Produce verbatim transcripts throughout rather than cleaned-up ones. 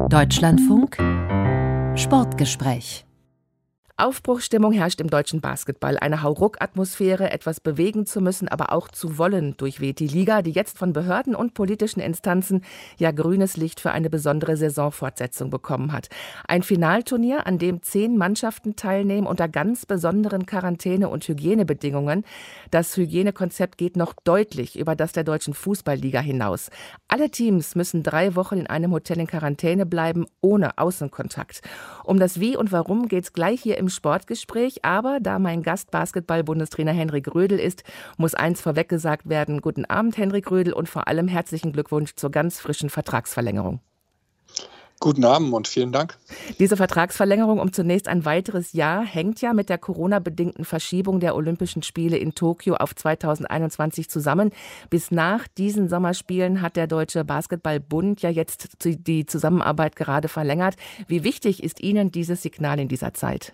Deutschlandfunk Sportgespräch. Aufbruchsstimmung herrscht im deutschen Basketball. Eine Hauruck-Atmosphäre, etwas bewegen zu müssen, aber auch zu wollen, durchweht die Liga, die jetzt von Behörden und politischen Instanzen ja grünes Licht für eine besondere Saisonfortsetzung bekommen hat. Ein Finalturnier, an dem zehn Mannschaften teilnehmen unter ganz besonderen Quarantäne- und Hygienebedingungen. Das Hygienekonzept geht noch deutlich über das der deutschen Fußballliga hinaus. Alle Teams müssen drei Wochen in einem Hotel in Quarantäne bleiben, ohne Außenkontakt. Um das Wie und Warum geht es gleich hier im Sportgespräch, aber da mein Gast Basketball-Bundestrainer Henrik Rödel ist, muss eins vorweg gesagt werden. Guten Abend, Henrik Rödel, und vor allem herzlichen Glückwunsch zur ganz frischen Vertragsverlängerung. Guten Abend und vielen Dank. Diese Vertragsverlängerung um zunächst ein weiteres Jahr hängt ja mit der Corona-bedingten Verschiebung der Olympischen Spiele in Tokio auf zweitausendeinundzwanzig zusammen. Bis nach diesen Sommerspielen hat der Deutsche Basketballbund ja jetzt die Zusammenarbeit gerade verlängert. Wie wichtig ist Ihnen dieses Signal in dieser Zeit?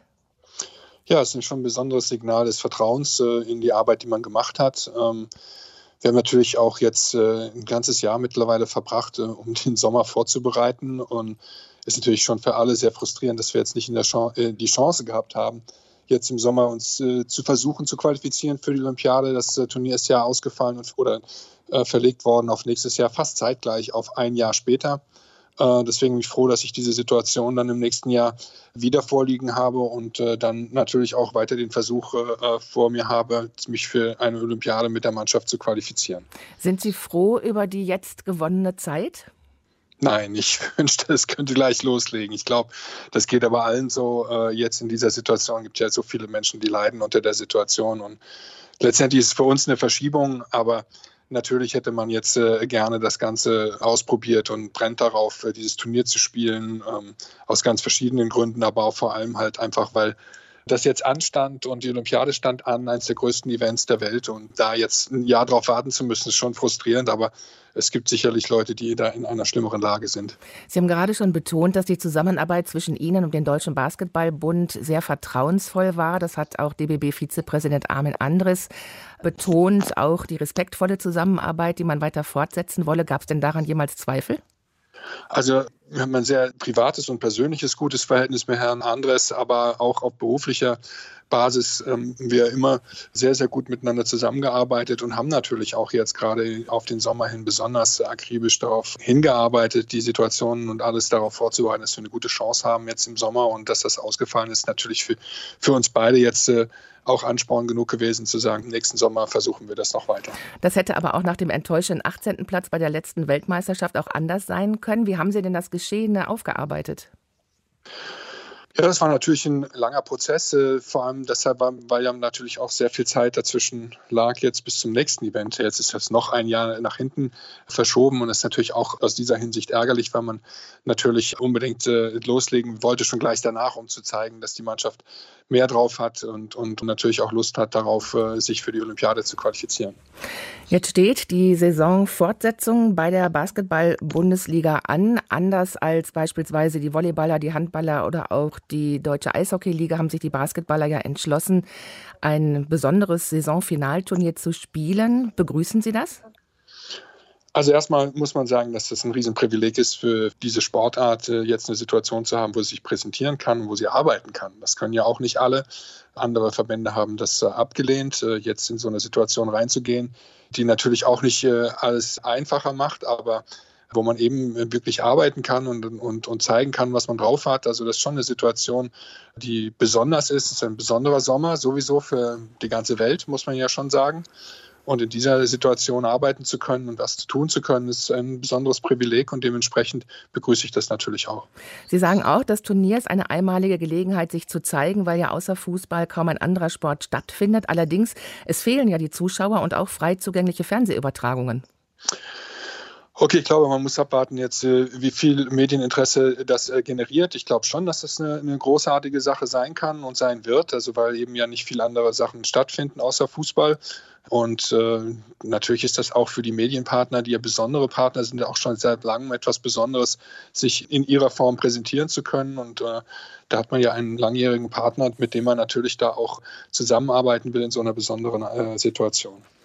Ja, es ist schon ein besonderes Signal des Vertrauens äh, in die Arbeit, die man gemacht hat. Ähm, Wir haben natürlich auch jetzt äh, ein ganzes Jahr mittlerweile verbracht, äh, um den Sommer vorzubereiten. Und es ist natürlich schon für alle sehr frustrierend, dass wir jetzt nicht in der Chance, äh, die Chance gehabt haben, jetzt im Sommer uns äh, zu versuchen zu qualifizieren für die Olympiade. Das äh, Turnier ist ja ausgefallen und, oder äh, verlegt worden auf nächstes Jahr, fast zeitgleich auf ein Jahr später. Äh, deswegen bin ich froh, dass ich diese Situation dann im nächsten Jahr wieder vorliegen habe und äh, dann natürlich auch weiter den Versuch äh, vor mir habe, mich für eine Olympiade mit der Mannschaft zu qualifizieren. Sind Sie froh über die jetzt gewonnene Zeit? Nein, ich wünschte, es könnte gleich loslegen. Ich glaube, das geht aber allen so. Äh, jetzt in dieser Situation gibt es ja so viele Menschen, die leiden unter der Situation. Und letztendlich ist es für uns eine Verschiebung, aber natürlich hätte man jetzt äh, gerne das Ganze ausprobiert und brennt darauf, äh, dieses Turnier zu spielen, ähm, aus ganz verschiedenen Gründen, aber auch vor allem halt einfach, weil das jetzt anstand und die Olympiade stand an, eines der größten Events der Welt, und da jetzt ein Jahr drauf warten zu müssen, ist schon frustrierend, aber es gibt sicherlich Leute, die da in einer schlimmeren Lage sind. Sie haben gerade schon betont, dass die Zusammenarbeit zwischen Ihnen und dem Deutschen Basketballbund sehr vertrauensvoll war. Das hat auch D B B-Vizepräsident Armin Andres betont, auch die respektvolle Zusammenarbeit, die man weiter fortsetzen wolle. Gab es denn daran jemals Zweifel? Also wir haben ein sehr privates und persönliches gutes Verhältnis mit Herrn Andres, aber auch auf beruflicher Basis ähm, wir immer sehr, sehr gut miteinander zusammengearbeitet und haben natürlich auch jetzt gerade auf den Sommer hin besonders akribisch darauf hingearbeitet, die Situationen und alles darauf vorzubereiten, dass wir eine gute Chance haben jetzt im Sommer, und dass das ausgefallen ist, natürlich für, für uns beide jetzt äh, auch Ansporn genug gewesen, zu sagen, nächsten Sommer versuchen wir das noch weiter. Das hätte aber auch nach dem enttäuschenden achtzehnten Platz bei der letzten Weltmeisterschaft auch anders sein können. Wie haben Sie denn das Geschehene aufgearbeitet? Ja, das war natürlich ein langer Prozess, äh, vor allem deshalb, weil, weil ja natürlich auch sehr viel Zeit dazwischen lag jetzt bis zum nächsten Event. Jetzt ist das noch ein Jahr nach hinten verschoben, und das ist natürlich auch aus dieser Hinsicht ärgerlich, weil man natürlich unbedingt äh, loslegen wollte, schon gleich danach, um zu zeigen, dass die Mannschaft mehr drauf hat und, und natürlich auch Lust hat darauf, äh, sich für die Olympiade zu qualifizieren. Jetzt steht die Saisonfortsetzung bei der Basketball-Bundesliga an. Anders als beispielsweise die Volleyballer, die Handballer oder auch die Deutsche Eishockeyliga haben sich die Basketballer ja entschlossen, ein besonderes Saisonfinalturnier zu spielen. Begrüßen Sie das? Also erstmal muss man sagen, dass das ein Riesenprivileg ist für diese Sportart, jetzt eine Situation zu haben, wo sie sich präsentieren kann, wo sie arbeiten kann. Das können ja auch nicht alle. Andere Verbände haben das abgelehnt, jetzt in so eine Situation reinzugehen, die natürlich auch nicht alles einfacher macht, aber wo man eben wirklich arbeiten kann und, und, und zeigen kann, was man drauf hat. Also das ist schon eine Situation, die besonders ist. Es ist ein besonderer Sommer, sowieso für die ganze Welt, muss man ja schon sagen. Und in dieser Situation arbeiten zu können und was tun zu können, ist ein besonderes Privileg, und dementsprechend begrüße ich das natürlich auch. Sie sagen auch, das Turnier ist eine einmalige Gelegenheit, sich zu zeigen, weil ja außer Fußball kaum ein anderer Sport stattfindet. Allerdings, es fehlen ja die Zuschauer und auch frei zugängliche Fernsehübertragungen. Okay, ich glaube, man muss abwarten jetzt, wie viel Medieninteresse das generiert. Ich glaube schon, dass das eine, eine großartige Sache sein kann und sein wird, also weil eben ja nicht viele andere Sachen stattfinden außer Fußball. Und äh, natürlich ist das auch für die Medienpartner, die ja besondere Partner sind, auch schon seit langem etwas Besonderes, sich in ihrer Form präsentieren zu können. Und äh, da hat man ja einen langjährigen Partner, mit dem man natürlich da auch zusammenarbeiten will in so einer besonderen äh, Situation.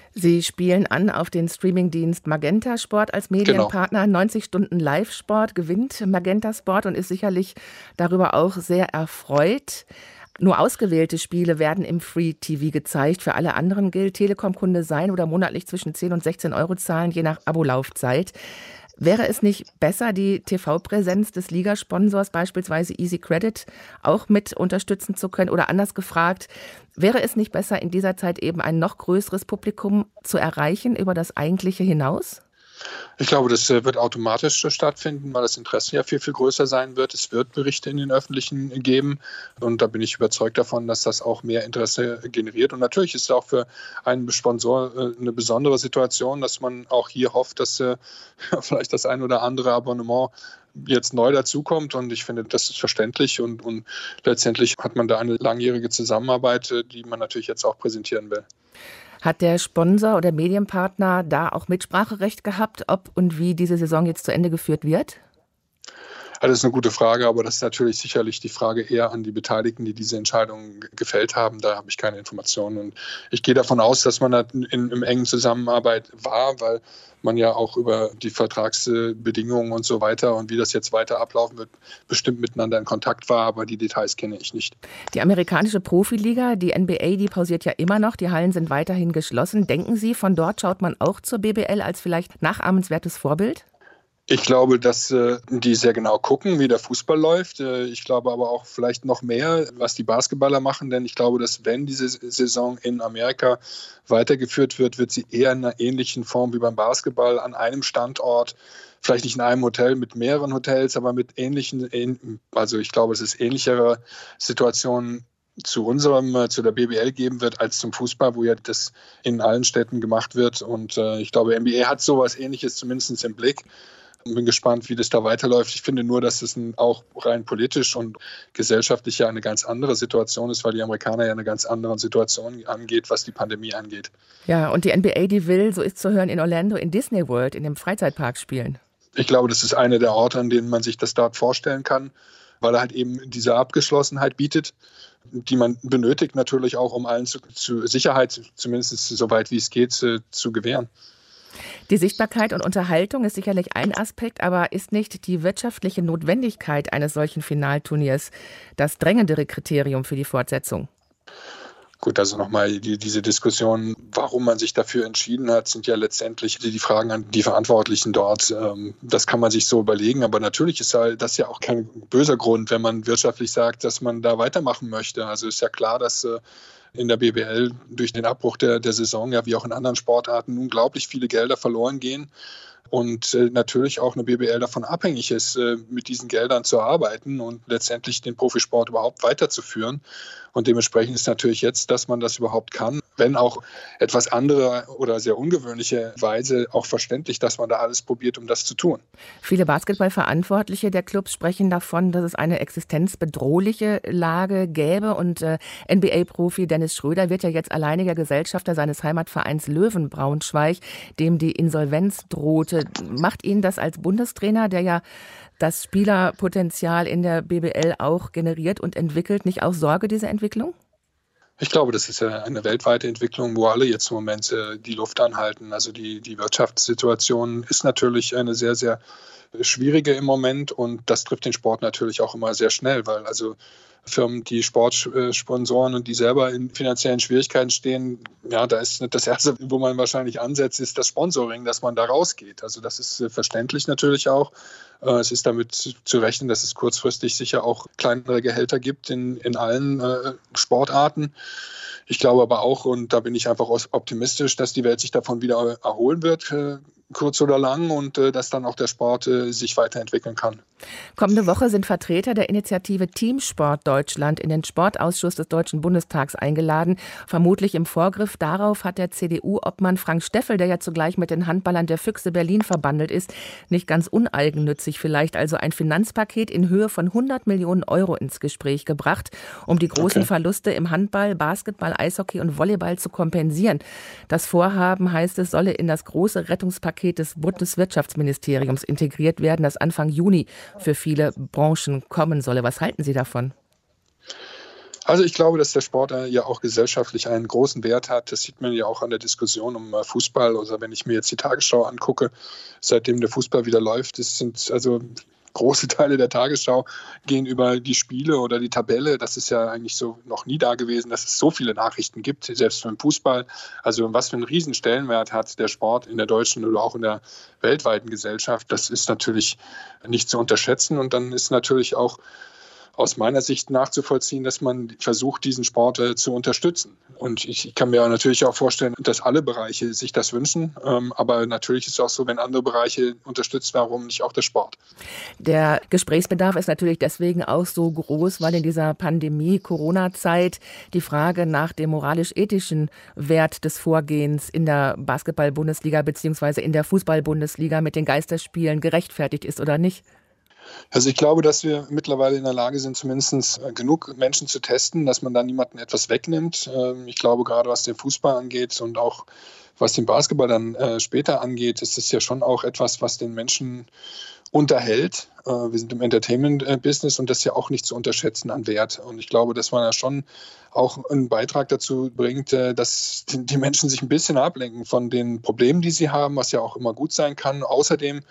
Sie spielen an auf den Streamingdienst Magenta Sport als Medienpartner. Genau. neunzig Stunden Live-Sport gewinnt Magenta Sport und ist sicherlich darüber auch sehr erfreut. Nur ausgewählte Spiele werden im Free-T V gezeigt. Für alle anderen gilt Telekom-Kunde sein oder monatlich zwischen zehn und sechzehn Euro zahlen, je nach Abolaufzeit. Wäre es nicht besser, die T V-Präsenz des Ligasponsors, beispielsweise Easy Credit, auch mit unterstützen zu können? Oder anders gefragt, wäre es nicht besser, in dieser Zeit eben ein noch größeres Publikum zu erreichen über das Eigentliche hinaus? Ich glaube, das wird automatisch stattfinden, weil das Interesse ja viel, viel größer sein wird. Es wird Berichte in den Öffentlichen geben und da bin ich überzeugt davon, dass das auch mehr Interesse generiert. Und natürlich ist es auch für einen Sponsor eine besondere Situation, dass man auch hier hofft, dass vielleicht das ein oder andere Abonnement jetzt neu dazukommt und ich finde, das ist verständlich und, und letztendlich hat man da eine langjährige Zusammenarbeit, die man natürlich jetzt auch präsentieren will. Hat der Sponsor oder Medienpartner da auch Mitspracherecht gehabt, ob und wie diese Saison jetzt zu Ende geführt wird? Das ist eine gute Frage, aber das ist natürlich sicherlich die Frage eher an die Beteiligten, die diese Entscheidung gefällt haben. Da habe ich keine Informationen. Und ich gehe davon aus, dass man in, in, in engen Zusammenarbeit war, weil man ja auch über die Vertragsbedingungen und so weiter und wie das jetzt weiter ablaufen wird, bestimmt miteinander in Kontakt war, aber die Details kenne ich nicht. Die amerikanische Profiliga, die N B A, die pausiert ja immer noch, die Hallen sind weiterhin geschlossen. Denken Sie, von dort schaut man auch zur B B L als vielleicht nachahmenswertes Vorbild? Ich glaube, dass äh, die sehr genau gucken, wie der Fußball läuft. Äh, ich glaube aber auch vielleicht noch mehr, was die Basketballer machen. Denn ich glaube, dass wenn diese Saison in Amerika weitergeführt wird, wird sie eher in einer ähnlichen Form wie beim Basketball an einem Standort, vielleicht nicht in einem Hotel mit mehreren Hotels, aber mit ähnlichen, also ich glaube, es ist ähnlichere Situationen zu unserem, zu der B B L geben wird, als zum Fußball, wo ja das in allen Städten gemacht wird. Und äh, ich glaube, N B A hat sowas Ähnliches zumindest im Blick. Ich bin gespannt, wie das da weiterläuft. Ich finde nur, dass es auch rein politisch und gesellschaftlich ja eine ganz andere Situation ist, weil die Amerikaner ja eine ganz andere Situation angeht, was die Pandemie angeht. Ja, und die N B A, die will, so ist zu hören, in Orlando in Disney World, in dem Freizeitpark spielen. Ich glaube, das ist einer der Orte, an denen man sich das dort vorstellen kann, weil er halt eben diese Abgeschlossenheit bietet, die man benötigt natürlich auch, um allen zu, zu Sicherheit, zumindest so weit wie es geht, zu, zu gewähren. Die Sichtbarkeit und Unterhaltung ist sicherlich ein Aspekt, aber ist nicht die wirtschaftliche Notwendigkeit eines solchen Finalturniers das drängendere Kriterium für die Fortsetzung? Gut, also nochmal die, diese Diskussion, warum man sich dafür entschieden hat, sind ja letztendlich die Fragen an die Verantwortlichen dort. Das kann man sich so überlegen, aber natürlich ist das ja auch kein böser Grund, wenn man wirtschaftlich sagt, dass man da weitermachen möchte. Also ist ja klar, dass in der B B L durch den Abbruch der, der Saison, ja wie auch in anderen Sportarten, unglaublich viele Gelder verloren gehen. Und äh, natürlich auch eine B B L davon abhängig ist, äh, mit diesen Geldern zu arbeiten und letztendlich den Profisport überhaupt weiterzuführen. Und dementsprechend ist natürlich jetzt, dass man das überhaupt kann, wenn auch etwas andere oder sehr ungewöhnliche Weise auch verständlich, dass man da alles probiert, um das zu tun. Viele Basketballverantwortliche der Clubs sprechen davon, dass es eine existenzbedrohliche Lage gäbe. Und äh, N B A-Profi Dennis Schröder wird ja jetzt alleiniger Gesellschafter seines Heimatvereins Löwen Braunschweig, dem die Insolvenz drohte. Macht Ihnen das als Bundestrainer, der ja das Spielerpotenzial in der B B L auch generiert und entwickelt, nicht auch Sorge, diese Entwicklung? Ich glaube, das ist ja eine weltweite Entwicklung, wo alle jetzt im Moment äh, die Luft anhalten. Also die, die Wirtschaftssituation ist natürlich eine sehr, sehr schwierige im Moment und das trifft den Sport natürlich auch immer sehr schnell, weil also Firmen, die Sportsponsoren und die selber in finanziellen Schwierigkeiten stehen, ja, da ist das Erste, wo man wahrscheinlich ansetzt, ist das Sponsoring, dass man da rausgeht. Also das ist verständlich natürlich auch. Es ist damit zu rechnen, dass es kurzfristig sicher auch kleinere Gehälter gibt in, in allen äh, Sportarten. Ich glaube aber auch, und da bin ich einfach optimistisch, dass die Welt sich davon wieder erholen wird, äh, kurz oder lang, und äh, dass dann auch der Sport äh, sich weiterentwickeln kann. Kommende Woche sind Vertreter der Initiative Teamsport Deutschland in den Sportausschuss des Deutschen Bundestags eingeladen. Vermutlich im Vorgriff darauf hat der C D U-Obmann Frank Steffel, der ja zugleich mit den Handballern der Füchse Berlin verbandelt ist, nicht ganz uneigennützig vielleicht also ein Finanzpaket in Höhe von hundert Millionen Euro ins Gespräch gebracht, um die großen okay. Verluste im Handball, Basketball, Eishockey und Volleyball zu kompensieren. Das Vorhaben, heißt es, solle in das große Rettungspaket des Bundeswirtschaftsministeriums integriert werden, das Anfang Juni für viele Branchen kommen solle. Was halten Sie davon? Also ich glaube, dass der Sport ja auch gesellschaftlich einen großen Wert hat. Das sieht man ja auch an der Diskussion um Fußball. Oder wenn ich mir jetzt die Tagesschau angucke, seitdem der Fußball wieder läuft, es sind also große Teile der Tagesschau gehen über die Spiele oder die Tabelle. Das ist ja eigentlich so noch nie da gewesen, dass es so viele Nachrichten gibt, selbst beim Fußball. Also was für einen riesen Stellenwert hat der Sport in der deutschen oder auch in der weltweiten Gesellschaft, das ist natürlich nicht zu unterschätzen. Und dann ist natürlich auch aus meiner Sicht nachzuvollziehen, dass man versucht, diesen Sport äh, zu unterstützen. Und ich, ich kann mir natürlich auch vorstellen, dass alle Bereiche sich das wünschen. Ähm, aber natürlich ist es auch so, wenn andere Bereiche unterstützt, warum nicht auch der Sport? Der Gesprächsbedarf ist natürlich deswegen auch so groß, weil in dieser Pandemie-Corona-Zeit die Frage nach dem moralisch-ethischen Wert des Vorgehens in der Basketball-Bundesliga bzw. in der Fußball-Bundesliga mit den Geisterspielen gerechtfertigt ist oder nicht. Also ich glaube, dass wir mittlerweile in der Lage sind, zumindest genug Menschen zu testen, dass man da niemandem etwas wegnimmt. Ich glaube, gerade was den Fußball angeht und auch was den Basketball dann später angeht, ist es ja schon auch etwas, was den Menschen unterhält. Wir sind im Entertainment-Business und das ist ja auch nicht zu unterschätzen an Wert. Und ich glaube, dass man ja schon auch einen Beitrag dazu bringt, dass die Menschen sich ein bisschen ablenken von den Problemen, die sie haben, was ja auch immer gut sein kann. Außerdem,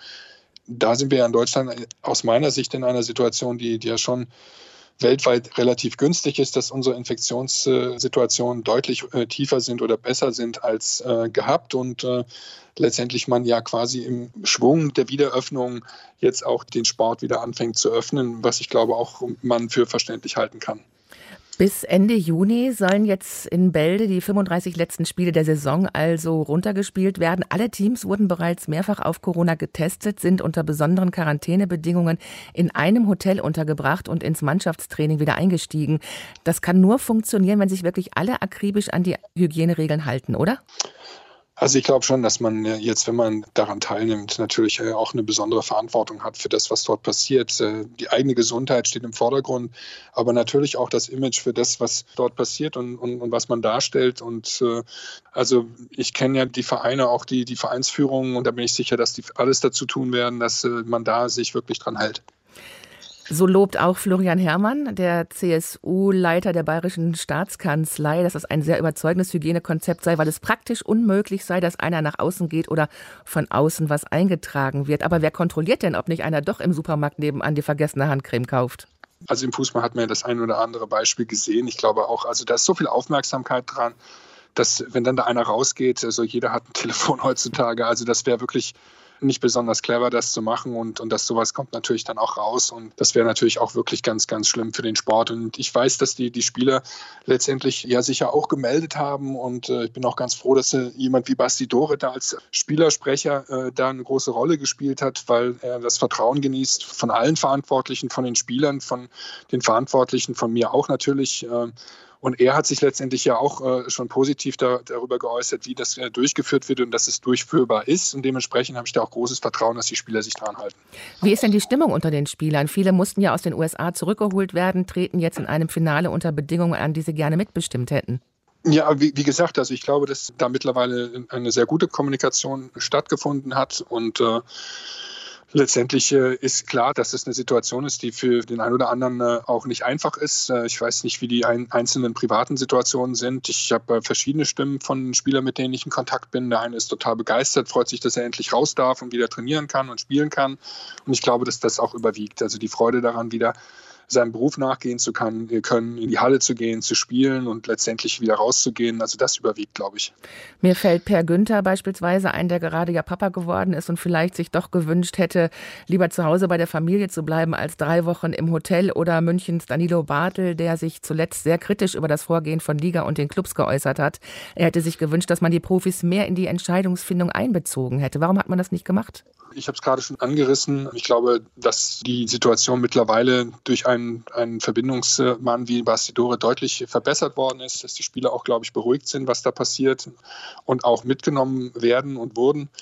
da sind wir ja in Deutschland aus meiner Sicht in einer Situation, die, die ja schon weltweit relativ günstig ist, dass unsere Infektionssituationen deutlich äh, tiefer sind oder besser sind als äh, gehabt und äh, letztendlich man ja quasi im Schwung der Wiederöffnung jetzt auch den Sport wieder anfängt zu öffnen, was ich glaube auch man für verständlich halten kann. Bis Ende Juni sollen jetzt in Bälde die fünfunddreißig letzten Spiele der Saison also runtergespielt werden. Alle Teams wurden bereits mehrfach auf Corona getestet, sind unter besonderen Quarantänebedingungen in einem Hotel untergebracht und ins Mannschaftstraining wieder eingestiegen. Das kann nur funktionieren, wenn sich wirklich alle akribisch an die Hygieneregeln halten, oder? Also ich glaube schon, dass man jetzt, wenn man daran teilnimmt, natürlich auch eine besondere Verantwortung hat für das, was dort passiert. Die eigene Gesundheit steht im Vordergrund, aber natürlich auch das Image für das, was dort passiert und, und, und was man darstellt. Und äh, also ich kenne ja die Vereine, auch die, die Vereinsführungen, und da bin ich sicher, dass die alles dazu tun werden, dass äh, man da sich wirklich dran hält. So lobt auch Florian Herrmann, der C S U-Leiter der Bayerischen Staatskanzlei, dass das ein sehr überzeugendes Hygienekonzept sei, weil es praktisch unmöglich sei, dass einer nach außen geht oder von außen was eingetragen wird. Aber wer kontrolliert denn, ob nicht einer doch im Supermarkt nebenan die vergessene Handcreme kauft? Also im Fußball hat man ja das ein oder andere Beispiel gesehen. Ich glaube auch, also da ist so viel Aufmerksamkeit dran, dass wenn dann da einer rausgeht, also jeder hat ein Telefon heutzutage, also das wäre wirklich nicht besonders clever, das zu machen und, und das sowas kommt natürlich dann auch raus und das wäre natürlich auch wirklich ganz, ganz schlimm für den Sport und ich weiß, dass die, die Spieler letztendlich ja sicher auch gemeldet haben und äh, ich bin auch ganz froh, dass äh, jemand wie Basti Dore da als Spielersprecher äh, da eine große Rolle gespielt hat, weil er das Vertrauen genießt von allen Verantwortlichen, von den Spielern, von den Verantwortlichen, von mir auch natürlich. Äh, Und er hat sich letztendlich ja auch äh, schon positiv da, darüber geäußert, wie das äh, durchgeführt wird und dass es durchführbar ist. Und dementsprechend habe ich da auch großes Vertrauen, dass die Spieler sich dran halten. Wie ist denn die Stimmung unter den Spielern? Viele mussten ja aus den U S A zurückgeholt werden, treten jetzt in einem Finale unter Bedingungen an, die sie gerne mitbestimmt hätten. Ja, wie, wie gesagt, also ich glaube, dass da mittlerweile eine sehr gute Kommunikation stattgefunden hat und äh, letztendlich äh, ist klar, dass es eine Situation ist, die für den einen oder anderen äh, auch nicht einfach ist. Äh, ich weiß nicht, wie die ein, einzelnen privaten Situationen sind. Ich habe äh, verschiedene Stimmen von Spielern, mit denen ich in Kontakt bin. Der eine ist total begeistert, freut sich, dass er endlich raus darf und wieder trainieren kann und spielen kann. Und ich glaube, dass das auch überwiegt. Also die Freude daran, wieder seinem Beruf nachgehen zu können, in die Halle zu gehen, zu spielen und letztendlich wieder rauszugehen. Also das überwiegt, glaube ich. Mir fällt Per Günther beispielsweise ein, der gerade ja Papa geworden ist und vielleicht sich doch gewünscht hätte, lieber zu Hause bei der Familie zu bleiben, als drei Wochen im Hotel. Oder Münchens Danilo Bartel, der sich zuletzt sehr kritisch über das Vorgehen von Liga und den Clubs geäußert hat. Er hätte sich gewünscht, dass man die Profis mehr in die Entscheidungsfindung einbezogen hätte. Warum hat man das nicht gemacht? Ich habe es gerade schon angerissen. Ich glaube, dass die Situation mittlerweile durch einen, einen Verbindungsmann wie Basti Dore deutlich verbessert worden ist, dass die Spieler auch, glaube ich, beruhigt sind, was da passiert und auch mitgenommen werden und wurden.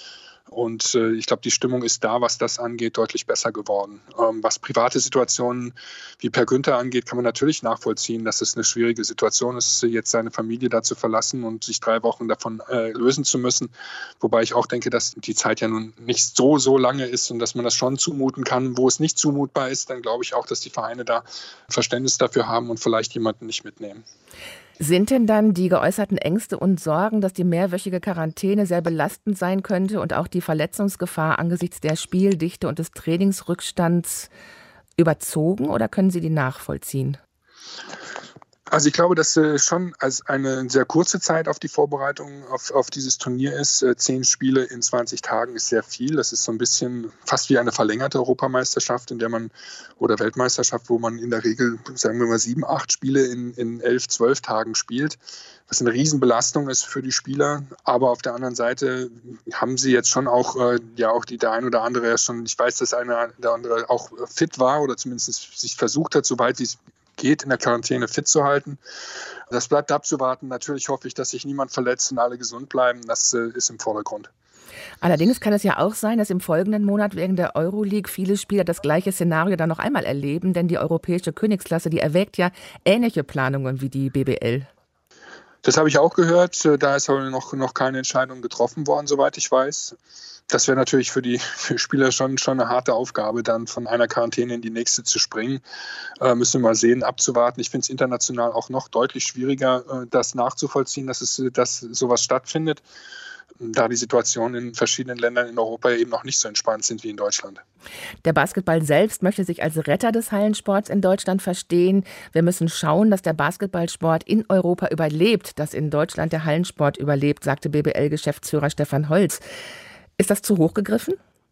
Und äh, ich glaube, die Stimmung ist da, was das angeht, deutlich besser geworden. Ähm, was private Situationen wie Per Günther angeht, kann man natürlich nachvollziehen, dass es eine schwierige Situation ist, jetzt seine Familie da zu verlassen und sich drei Wochen davon äh, lösen zu müssen. Wobei ich auch denke, dass die Zeit ja nun nicht so, so lange ist und dass man das schon zumuten kann. Wo es nicht zumutbar ist, dann glaube ich auch, dass die Vereine da Verständnis dafür haben und vielleicht jemanden nicht mitnehmen. Sind denn dann die geäußerten Ängste und Sorgen, dass die mehrwöchige Quarantäne sehr belastend sein könnte und auch die Verletzungsgefahr angesichts der Spieldichte und des Trainingsrückstands überzogen, oder können Sie die nachvollziehen? Also ich glaube, dass äh, schon als eine sehr kurze Zeit auf die Vorbereitung auf, auf dieses Turnier ist. Äh, zehn Spiele in zwanzig Tagen ist sehr viel. Das ist so ein bisschen fast wie eine verlängerte Europameisterschaft, in der man oder Weltmeisterschaft, wo man in der Regel, sagen wir mal, sieben, acht Spiele in, in elf, zwölf Tagen spielt. Was eine Riesenbelastung ist für die Spieler. Aber auf der anderen Seite haben sie jetzt schon auch, äh, ja auch die, der ein oder andere ja schon, ich weiß, dass einer der andere auch fit war oder zumindest sich versucht hat, soweit wie es geht, in der Quarantäne fit zu halten. Das bleibt abzuwarten. Natürlich hoffe ich, dass sich niemand verletzt und alle gesund bleiben. Das äh, ist im Vordergrund. Allerdings kann es ja auch sein, dass im folgenden Monat wegen der Euroleague viele Spieler das gleiche Szenario dann noch einmal erleben, denn die europäische Königsklasse, die erwägt ja ähnliche Planungen wie die B B L. Das habe ich auch gehört. Da ist aber noch, noch keine Entscheidung getroffen worden, soweit ich weiß. Das wäre natürlich für die für Spieler schon, schon eine harte Aufgabe, dann von einer Quarantäne in die nächste zu springen. Äh, müssen wir mal sehen, abzuwarten. Ich finde es international auch noch deutlich schwieriger, äh, das nachzuvollziehen, dass, es, dass sowas stattfindet, da die Situationen in verschiedenen Ländern in Europa eben noch nicht so entspannt sind wie in Deutschland. Der Basketball selbst möchte sich als Retter des Hallensports in Deutschland verstehen. Wir müssen schauen, dass der Basketballsport in Europa überlebt, dass in Deutschland der Hallensport überlebt, sagte B B L-Geschäftsführer Stefan Holz. Ist das zu hoch gegriffen?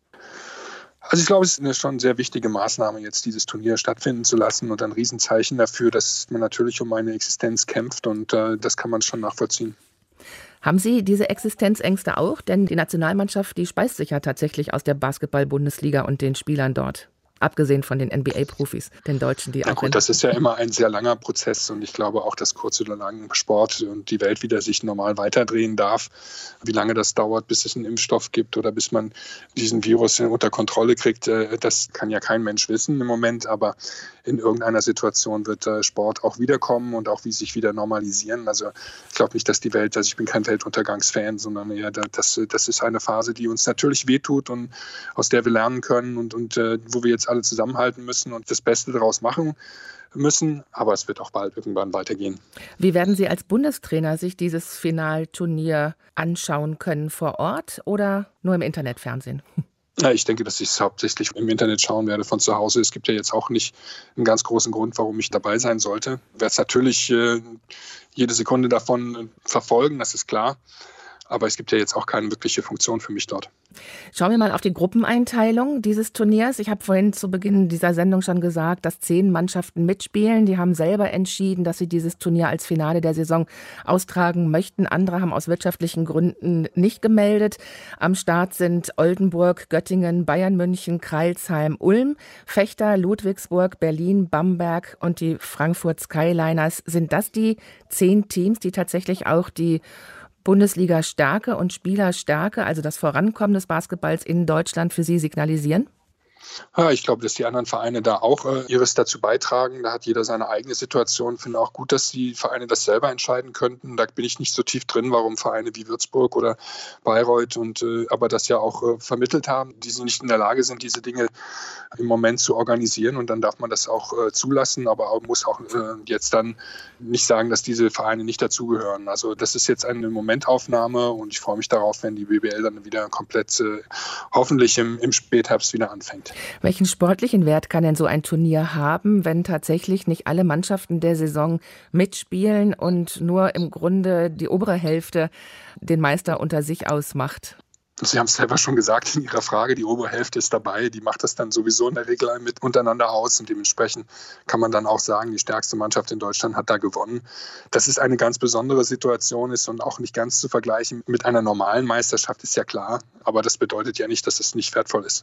Also ich glaube, es ist eine schon sehr wichtige Maßnahme, jetzt dieses Turnier stattfinden zu lassen und ein Riesenzeichen dafür, dass man natürlich um eine Existenz kämpft und äh, das kann man schon nachvollziehen. Haben Sie diese Existenzängste auch? Denn die Nationalmannschaft, die speist sich ja tatsächlich aus der Basketball-Bundesliga und den Spielern dort. Abgesehen von den N B A-Profis, den Deutschen, die ja, auch... Gut, das ist ja immer ein sehr langer Prozess und ich glaube auch, dass kurz oder lang Sport und die Welt wieder sich normal weiterdrehen darf. Wie lange das dauert, bis es einen Impfstoff gibt oder bis man diesen Virus unter Kontrolle kriegt, das kann ja kein Mensch wissen im Moment, aber in irgendeiner Situation wird Sport auch wiederkommen und auch wie sich wieder normalisieren. Also ich glaube nicht, dass die Welt, also ich bin kein Weltuntergangsfan, sondern eher, das, das ist eine Phase, die uns natürlich wehtut und aus der wir lernen können und, und wo wir jetzt alle zusammenhalten müssen und das Beste daraus machen müssen. Aber es wird auch bald irgendwann weitergehen. Wie werden Sie als Bundestrainer sich dieses Finalturnier anschauen können, vor Ort oder nur im Internetfernsehen? Ja, ich denke, dass ich es hauptsächlich im Internet schauen werde von zu Hause. Es gibt ja jetzt auch nicht einen ganz großen Grund, warum ich dabei sein sollte. Ich werde es natürlich äh, jede Sekunde davon verfolgen, das ist klar. Aber es gibt ja jetzt auch keine wirkliche Funktion für mich dort. Schauen wir mal auf die Gruppeneinteilung dieses Turniers. Ich habe vorhin zu Beginn dieser Sendung schon gesagt, dass zehn Mannschaften mitspielen. Die haben selber entschieden, dass sie dieses Turnier als Finale der Saison austragen möchten. Andere haben aus wirtschaftlichen Gründen nicht gemeldet. Am Start sind Oldenburg, Göttingen, Bayern München, Crailsheim, Ulm, Vechta, Ludwigsburg, Berlin, Bamberg und die Frankfurt Skyliners. Sind das die zehn Teams, die tatsächlich auch die Bundesliga-Stärke und Spielerstärke, also das Vorankommen des Basketballs in Deutschland, für Sie signalisieren? Ja, ich glaube, dass die anderen Vereine da auch äh, ihres dazu beitragen. Da hat jeder seine eigene Situation. Ich finde auch gut, dass die Vereine das selber entscheiden könnten. Da bin ich nicht so tief drin, warum Vereine wie Würzburg oder Bayreuth und äh, aber das ja auch äh, vermittelt haben, die sie nicht in der Lage sind, diese Dinge im Moment zu organisieren. Und dann darf man das auch äh, zulassen, aber auch, muss auch äh, jetzt dann nicht sagen, dass diese Vereine nicht dazugehören. Also das ist jetzt eine Momentaufnahme und ich freue mich darauf, wenn die B B L dann wieder komplett äh, hoffentlich im, im Spätherbst wieder anfängt. Welchen sportlichen Wert kann denn so ein Turnier haben, wenn tatsächlich nicht alle Mannschaften der Saison mitspielen und nur im Grunde die obere Hälfte den Meister unter sich ausmacht? Sie haben es selber schon gesagt in Ihrer Frage, die obere Hälfte ist dabei, die macht das dann sowieso in der Regel mit untereinander aus und dementsprechend kann man dann auch sagen, die stärkste Mannschaft in Deutschland hat da gewonnen. Dass es eine ganz besondere Situation ist und auch nicht ganz zu vergleichen mit einer normalen Meisterschaft, ist ja klar, aber das bedeutet ja nicht, dass es nicht wertvoll ist.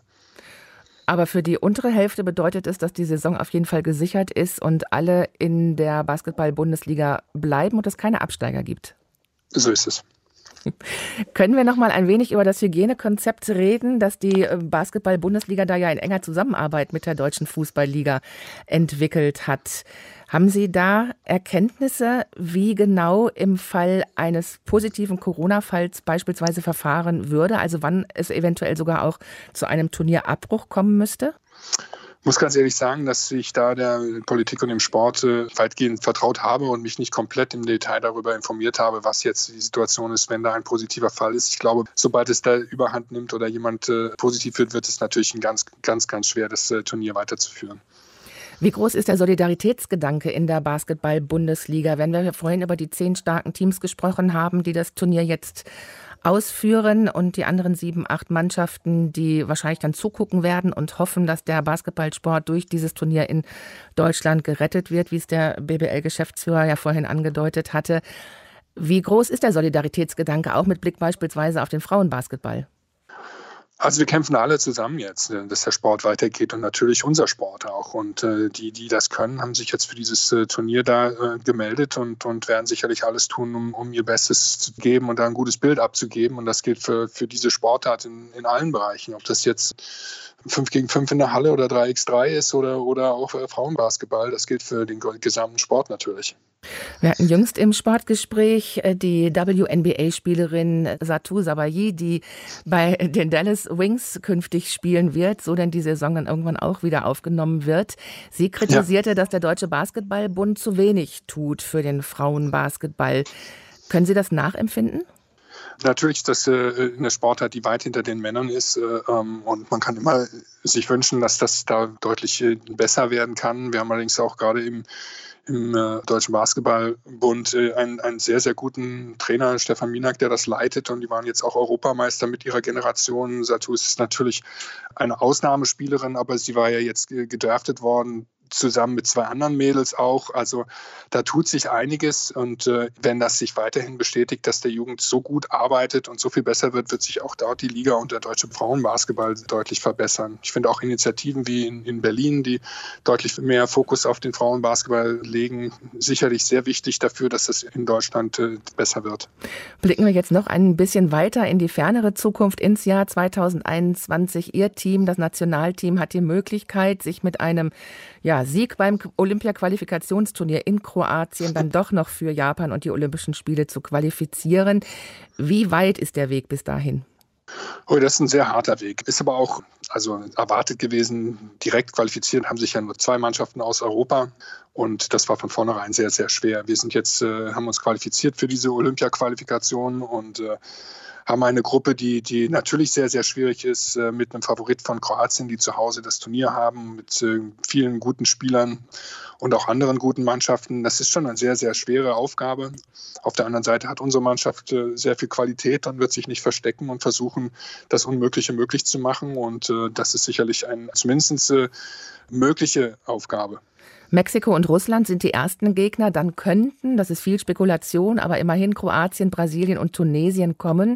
Aber für die untere Hälfte bedeutet es, dass die Saison auf jeden Fall gesichert ist und alle in der Basketball-Bundesliga bleiben und es keine Absteiger gibt. So ist es. Können wir noch mal ein wenig über das Hygienekonzept reden, das die Basketball-Bundesliga da ja in enger Zusammenarbeit mit der Deutschen Fußballliga entwickelt hat? Haben Sie da Erkenntnisse, wie genau im Fall eines positiven Corona-Falls beispielsweise verfahren würde? Also wann es eventuell sogar auch zu einem Turnierabbruch kommen müsste? Ich muss ganz ehrlich sagen, dass ich da der Politik und dem Sport äh, weitgehend vertraut habe und mich nicht komplett im Detail darüber informiert habe, was jetzt die Situation ist, wenn da ein positiver Fall ist. Ich glaube, sobald es da Überhand nimmt oder jemand äh, positiv wird, wird es natürlich ein ganz, ganz, ganz schwer, das äh, Turnier weiterzuführen. Wie groß ist der Solidaritätsgedanke in der Basketball-Bundesliga? Wenn wir vorhin über die zehn starken Teams gesprochen haben, die das Turnier jetzt ausführen und die anderen sieben, acht Mannschaften, die wahrscheinlich dann zugucken werden und hoffen, dass der Basketballsport durch dieses Turnier in Deutschland gerettet wird, wie es der B B L-Geschäftsführer ja vorhin angedeutet hatte. Wie groß ist der Solidaritätsgedanke, auch mit Blick beispielsweise auf den Frauenbasketball? Also wir kämpfen alle zusammen jetzt, dass der Sport weitergeht und natürlich unser Sport auch. Und äh, die, die das können, haben sich jetzt für dieses äh, Turnier da äh, gemeldet und, und werden sicherlich alles tun, um, um ihr Bestes zu geben und da ein gutes Bild abzugeben. Und das gilt für, für diese Sportart in, in allen Bereichen. Ob das jetzt fünf gegen fünf in der Halle oder drei gegen drei ist oder, oder auch äh, Frauenbasketball, das gilt für den gesamten Sport natürlich. Wir hatten jüngst im Sportgespräch die W N B A-Spielerin Satou Sabayi, die bei den Dallas Wings künftig spielen wird, so denn die Saison dann irgendwann auch wieder aufgenommen wird. Sie kritisierte, ja, dass der Deutsche Basketballbund zu wenig tut für den Frauenbasketball. Können Sie das nachempfinden? Natürlich ist das äh, eine Sportart, die weit hinter den Männern ist, äh, ähm, und man kann immer sich wünschen, dass das da deutlich äh, besser werden kann. Wir haben allerdings auch gerade im im äh, Deutschen Basketballbund äh, einen, einen sehr, sehr guten Trainer, Stefan Minak, der das leitet, und die waren jetzt auch Europameister mit ihrer Generation. Satou ist natürlich eine Ausnahmespielerin, aber sie war ja jetzt äh, gedraftet worden, zusammen mit zwei anderen Mädels auch. Also da tut sich einiges, und äh, wenn das sich weiterhin bestätigt, dass der Jugend so gut arbeitet und so viel besser wird, wird sich auch dort die Liga und der deutsche Frauenbasketball deutlich verbessern. Ich finde auch Initiativen wie in, in Berlin, die deutlich mehr Fokus auf den Frauenbasketball legen, sicherlich sehr wichtig dafür, dass es in Deutschland äh, besser wird. Blicken wir jetzt noch ein bisschen weiter in die fernere Zukunft, ins Jahr zweitausendeinundzwanzig. Ihr Team, das Nationalteam, hat die Möglichkeit, sich mit einem ja, Sieg beim Olympia-Qualifikationsturnier in Kroatien dann doch noch für Japan und die Olympischen Spiele zu qualifizieren. Wie weit ist der Weg bis dahin? Oh, das ist ein sehr harter Weg. Ist aber auch also erwartet gewesen. Direkt qualifiziert haben sich ja nur zwei Mannschaften aus Europa. Und das war von vornherein sehr, sehr schwer. Wir sind jetzt, äh, haben uns qualifiziert für diese Olympia-Qualifikation und äh, haben eine Gruppe, die, die natürlich sehr, sehr schwierig ist, äh, mit einem Favorit von Kroatien, die zu Hause das Turnier haben, mit äh, vielen guten Spielern und auch anderen guten Mannschaften. Das ist schon eine sehr, sehr schwere Aufgabe. Auf der anderen Seite hat unsere Mannschaft äh, sehr viel Qualität und wird sich nicht verstecken und versuchen, das Unmögliche möglich zu machen. Und äh, das ist sicherlich eine zumindest äh, mögliche Aufgabe. Mexiko und Russland sind die ersten Gegner, dann könnten, das ist viel Spekulation, aber immerhin Kroatien, Brasilien und Tunesien kommen.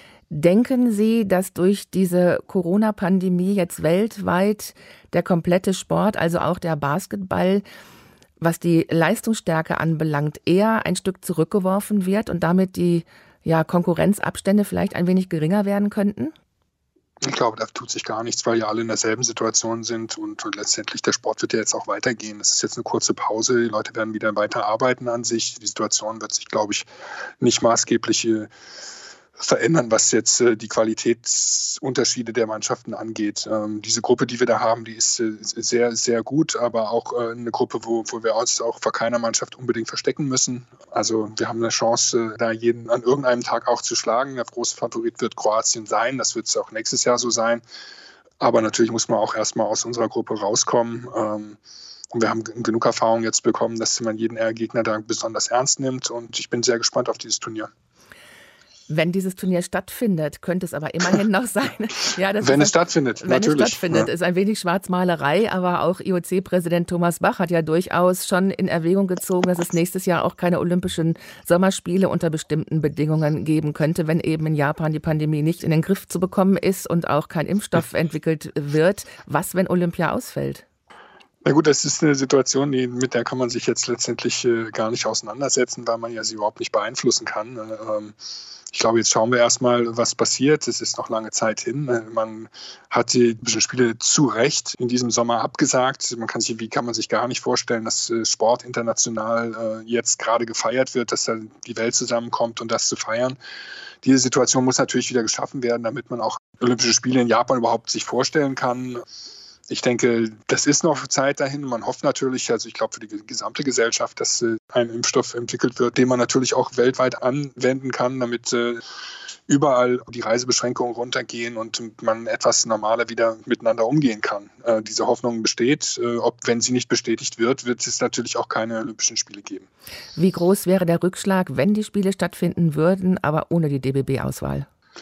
Denken Sie, dass durch diese Corona-Pandemie jetzt weltweit der komplette Sport, also auch der Basketball, was die Leistungsstärke anbelangt, eher ein Stück zurückgeworfen wird und damit die ja, Konkurrenzabstände vielleicht ein wenig geringer werden könnten? Ich glaube, da tut sich gar nichts, weil ja alle in derselben Situation sind und, und letztendlich der Sport wird ja jetzt auch weitergehen. Das ist jetzt eine kurze Pause, die Leute werden wieder weiter arbeiten an sich. Die Situation wird sich, glaube ich, nicht maßgeblich äh, verändern, was jetzt äh, die Qualitätsunterschiede der Mannschaften angeht. Ähm, diese Gruppe, die wir da haben, die ist äh, sehr, sehr gut, aber auch äh, eine Gruppe, wo, wo wir uns auch vor keiner Mannschaft unbedingt verstecken müssen. Also wir haben eine Chance, äh, da jeden an irgendeinem Tag auch zu schlagen. Der große Favorit wird Kroatien sein, das wird es auch nächstes Jahr so sein. Aber natürlich muss man auch erstmal aus unserer Gruppe rauskommen. Ähm, Und wir haben genug Erfahrung jetzt bekommen, dass man jeden Gegner da besonders ernst nimmt. Und ich bin sehr gespannt auf dieses Turnier. Wenn dieses Turnier stattfindet, könnte es aber immerhin noch sein. Ja, das wenn ist, es stattfindet, wenn natürlich. Wenn es stattfindet, ja. ist ein wenig Schwarzmalerei, aber auch I O C-Präsident Thomas Bach hat ja durchaus schon in Erwägung gezogen, dass es nächstes Jahr auch keine Olympischen Sommerspiele unter bestimmten Bedingungen geben könnte, wenn eben in Japan die Pandemie nicht in den Griff zu bekommen ist und auch kein Impfstoff entwickelt wird. Was, wenn Olympia ausfällt? Na gut, das ist eine Situation, die, mit der kann man sich jetzt letztendlich äh, gar nicht auseinandersetzen, weil man ja sie überhaupt nicht beeinflussen kann. Äh, ähm, ich glaube, jetzt schauen wir erstmal, was passiert. Es ist noch lange Zeit hin. Äh, man hat die Olympischen Spiele zu Recht in diesem Sommer abgesagt. Man kann sich, wie kann man sich gar nicht vorstellen, dass äh, Sport international äh, jetzt gerade gefeiert wird, dass da die Welt zusammenkommt, um das zu feiern. Diese Situation muss natürlich wieder geschaffen werden, damit man auch Olympische Spiele in Japan überhaupt sich vorstellen kann. Ich denke, das ist noch Zeit dahin. Man hofft natürlich, also ich glaube für die gesamte Gesellschaft, dass äh, ein Impfstoff entwickelt wird, den man natürlich auch weltweit anwenden kann, damit äh, überall die Reisebeschränkungen runtergehen und man etwas normaler wieder miteinander umgehen kann. Äh, diese Hoffnung besteht. Äh, ob, wenn sie nicht bestätigt wird, wird es natürlich auch keine Olympischen Spiele geben. Wie groß wäre der Rückschlag, wenn die Spiele stattfinden würden, aber ohne die D B B-Auswahl?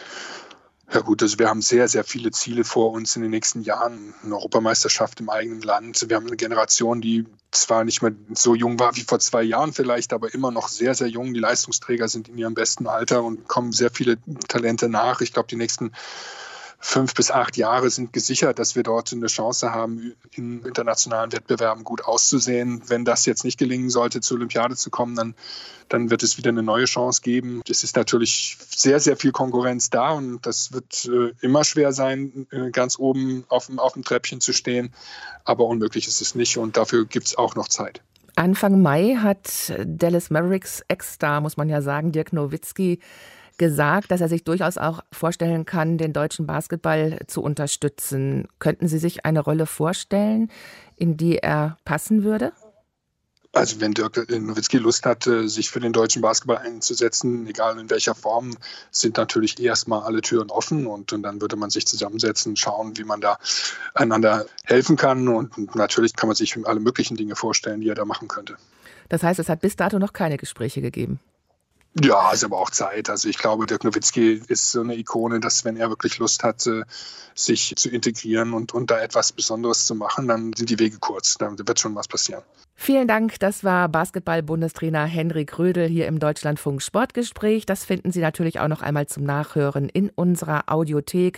Ja gut, also wir haben sehr, sehr viele Ziele vor uns in den nächsten Jahren. Eine Europameisterschaft im eigenen Land. Wir haben eine Generation, die zwar nicht mehr so jung war wie vor zwei Jahren vielleicht, aber immer noch sehr, sehr jung. Die Leistungsträger sind in ihrem besten Alter und kommen sehr viele Talente nach. Ich glaube, die nächsten fünf bis acht Jahre sind gesichert, dass wir dort eine Chance haben, in internationalen Wettbewerben gut auszusehen. Wenn das jetzt nicht gelingen sollte, zur Olympiade zu kommen, dann, dann wird es wieder eine neue Chance geben. Es ist natürlich sehr, sehr viel Konkurrenz da und das wird äh, immer schwer sein, äh, ganz oben auf dem, auf dem Treppchen zu stehen. Aber unmöglich ist es nicht und dafür gibt es auch noch Zeit. Anfang Mai hat Dallas Mavericks Ex-Star, muss man ja sagen, Dirk Nowitzki, gesagt, dass er sich durchaus auch vorstellen kann, den deutschen Basketball zu unterstützen. Könnten Sie sich eine Rolle vorstellen, in die er passen würde? Also wenn Dirk Nowitzki Lust hat, sich für den deutschen Basketball einzusetzen, egal in welcher Form, sind natürlich erstmal alle Türen offen und, und dann würde man sich zusammensetzen, schauen, wie man da einander helfen kann und natürlich kann man sich alle möglichen Dinge vorstellen, die er da machen könnte. Das heißt, es hat bis dato noch keine Gespräche gegeben? Ja, ist aber auch Zeit. Also ich glaube, Dirk Nowitzki ist so eine Ikone, dass wenn er wirklich Lust hat, sich zu integrieren und, und da etwas Besonderes zu machen, dann sind die Wege kurz. Da wird schon was passieren. Vielen Dank. Das war Basketball-Bundestrainer Henrik Rödel hier im Deutschlandfunk Sportgespräch. Das finden Sie natürlich auch noch einmal zum Nachhören in unserer Audiothek,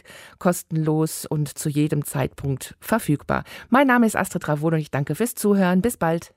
kostenlos und zu jedem Zeitpunkt verfügbar. Mein Name ist Astrid Ravon und ich danke fürs Zuhören. Bis bald.